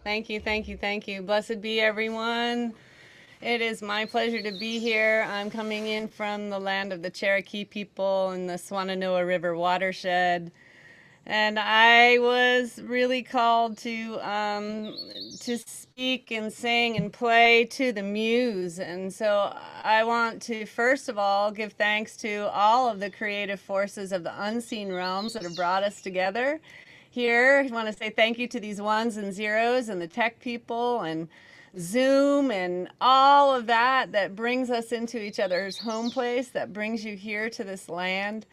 Thank you, thank you, thank you. Blessed be everyone. It is my pleasure to be here. I'm coming in from the land of the Cherokee people in the Swannanoa River watershed. And I was really called to speak and sing and play to the muse. And so I want to first of all give thanks to all of the creative forces of the unseen realms that have brought us together here. I want to say thank you to these ones and zeros and the tech people and Zoom and all of that that brings us into each other's home place, that brings you here to this land.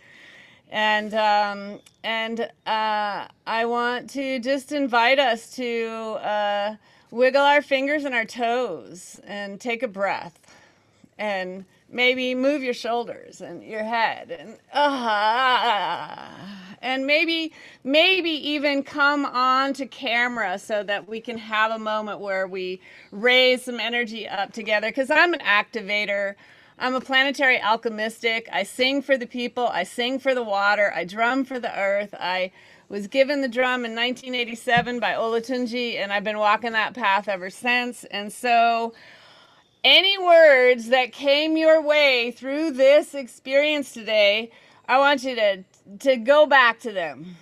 And I want to just invite us to wiggle our fingers and our toes and take a breath and maybe move your shoulders and your head and maybe even come on to camera so that we can have a moment where we raise some energy up together, because I'm an activator. I'm a planetary alchemistic. I sing for the people. I sing for the water. I drum for the earth. I was given the drum in 1987 by Olatunji, and I've been walking that path ever since. And so any words that came your way through this experience today, I want you to go back to them.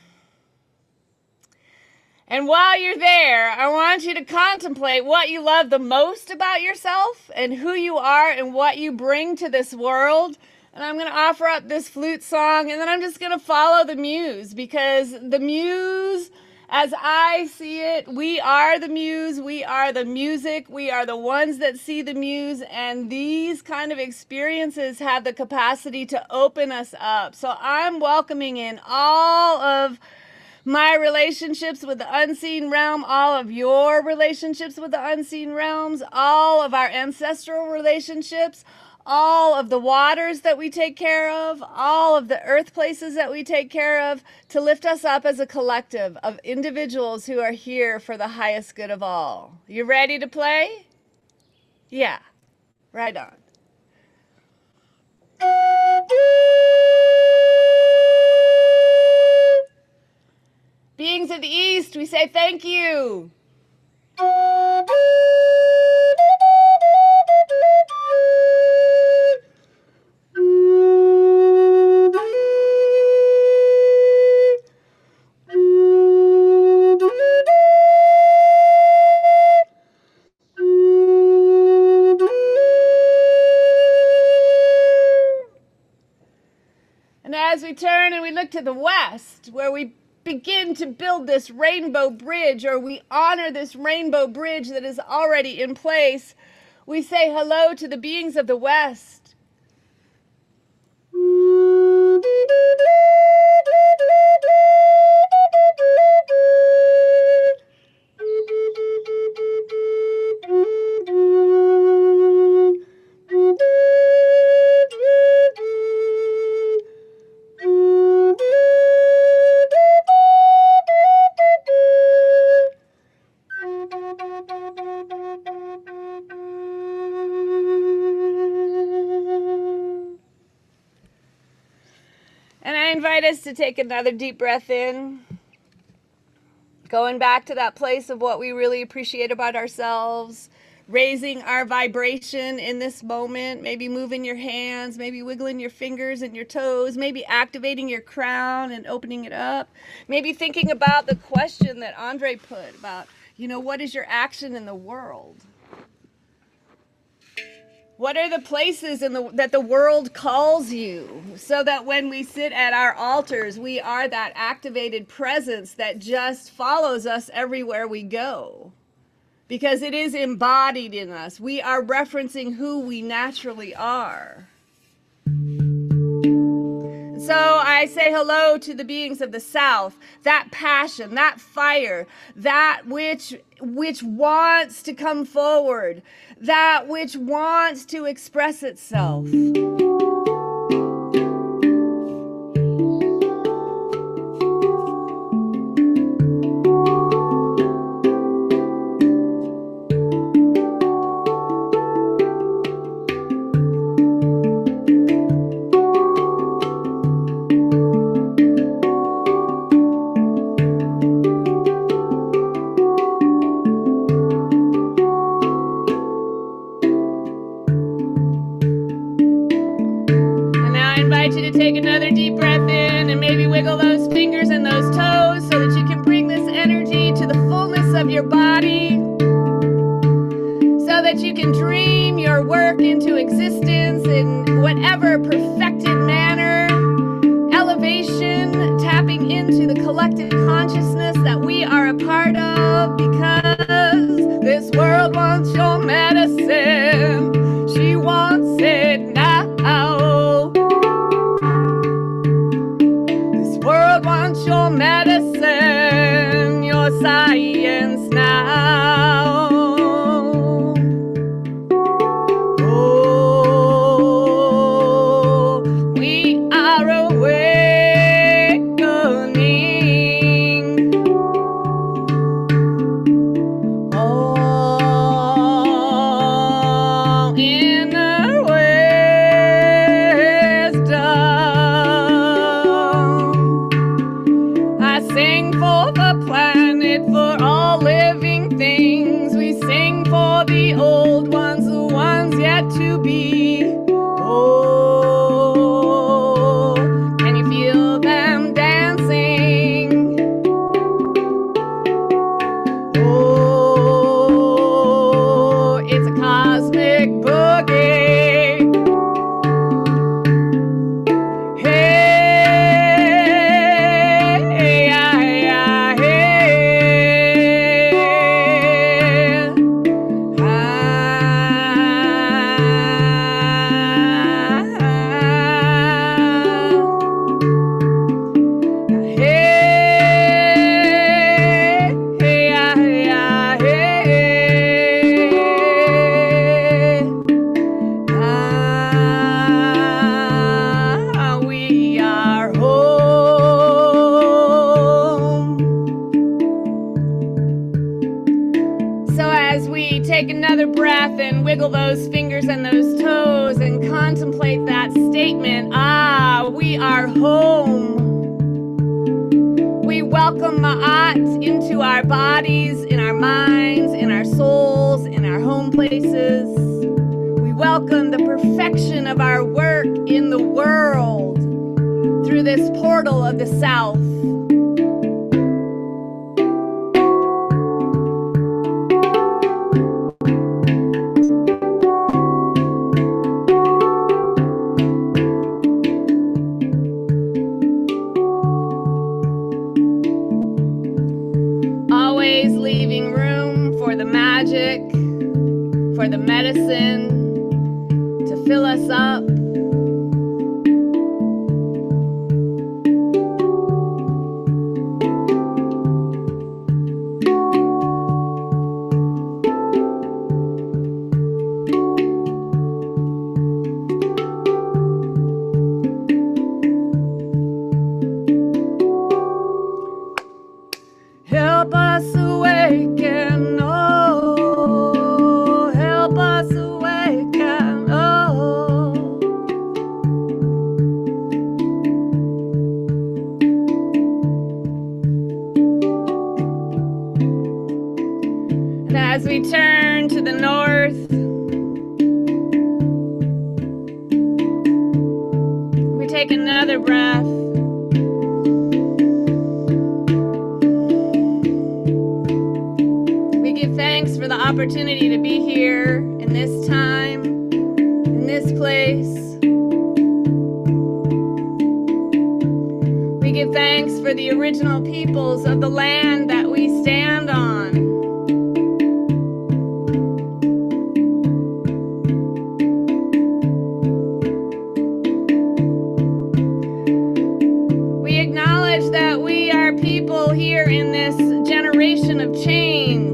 And while you're there, I want you to contemplate what you love the most about yourself and who you are and what you bring to this world. And I'm going to offer up this flute song, and then I'm just going to follow the muse, because the muse, as I see it, we are the muse, we are the music, we are the ones that see the muse, and these kind of experiences have the capacity to open us up. So I'm welcoming in all of my relationships with the unseen realm, all of your relationships with the unseen realms, all of our ancestral relationships, all of the waters that we take care of, all of the earth places that we take care of, to lift us up as a collective of individuals who are here for the highest good of all. You ready to play? Yeah, right on. Beings of the East, we say thank you. And as we turn and we look to the west, where we begin to build this rainbow bridge, or we honor this rainbow bridge that is already in place, we say hello to the beings of the west. And I invite us to take another deep breath in, going back to that place of what we really appreciate about ourselves, raising our vibration in this moment, maybe moving your hands, maybe wiggling your fingers and your toes, maybe activating your crown and opening it up, maybe thinking about the question that Andre put about, what is your action in the world? What are the places that the world calls you, so that when we sit at our altars, we are that activated presence that just follows us everywhere we go? Because it is embodied in us. We are referencing who we naturally are. So I say hello to the beings of the South, that passion, that fire, that which wants to come forward, that which wants to express itself. you to take another deep breath in and maybe wiggle those fingers and those toes so that you can bring this energy to the fullness of your body, so that you can dream your work into existence in whatever perfected manner. Elevation, tapping into the collective consciousness that we are a part of, because this world wants your medicine. She wants it now. This world wants your medicine, your science now. Oh, we are awakening. Oh, inner wisdom. I sing for the planet, for all living things. We sing for the old ones, the ones yet to be. Oh, can you feel them dancing? Oh, it's a cosmic boogie. Hey, yeah, yeah, hey. We are home. So as we take another breath and wiggle those fingers and those toes and contemplate that statement, we are home. We welcome Ma'at into our bodies, in our minds, in our souls, in our home places. We welcome the perfection of our work in the world through this portal of the South. Always leaving room for the magic, for the medicine to fill us up. Help us awaken, oh, help us awaken, oh. And as we turn to the north, we take another breath. Thanks for the opportunity to be here in this time, in this place. We give thanks for the original peoples of the land that we stand on. We acknowledge that we are people here in this generation of change.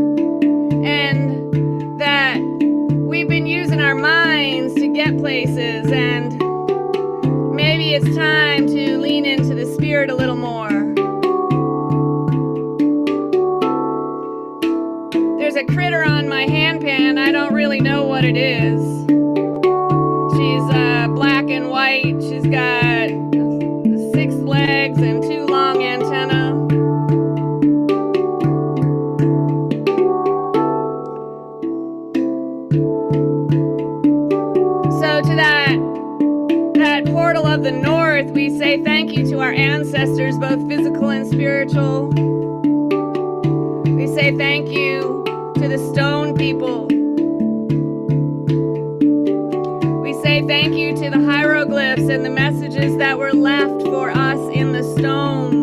Our minds to get places, and maybe it's time to lean into the spirit a little more. There's a critter on my handpan. I don't really know what it is. She's black and white. She's got 6 legs and 2 long antennae. So to that portal of the north, we say thank you to our ancestors, both physical and spiritual. We say thank you to the stone people. We say thank you to the hieroglyphs and the messages that were left for us in the stones.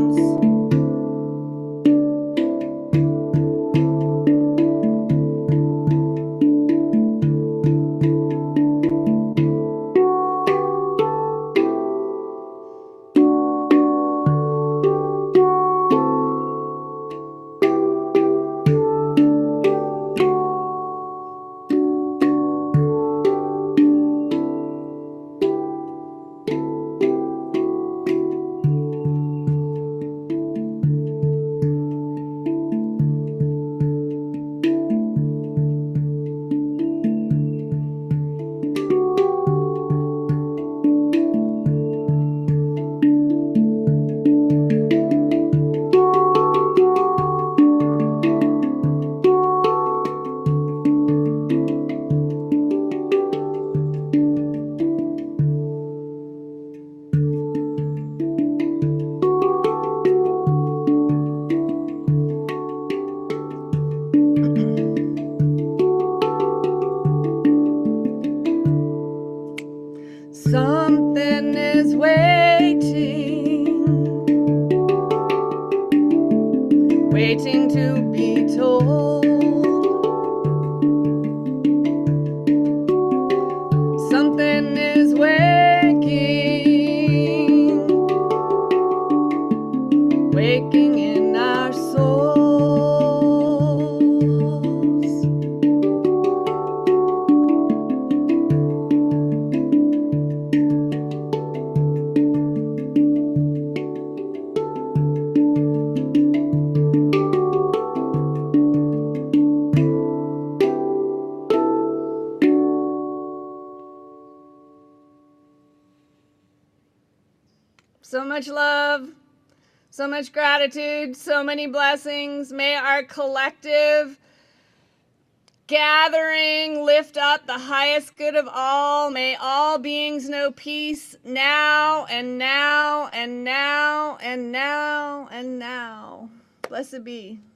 Something is waiting to be told. Something is waking in our souls. So much love, so much gratitude, so many blessings. May our collective gathering lift up the highest good of all. May all beings know peace now and now and now and now and now. Blessed be.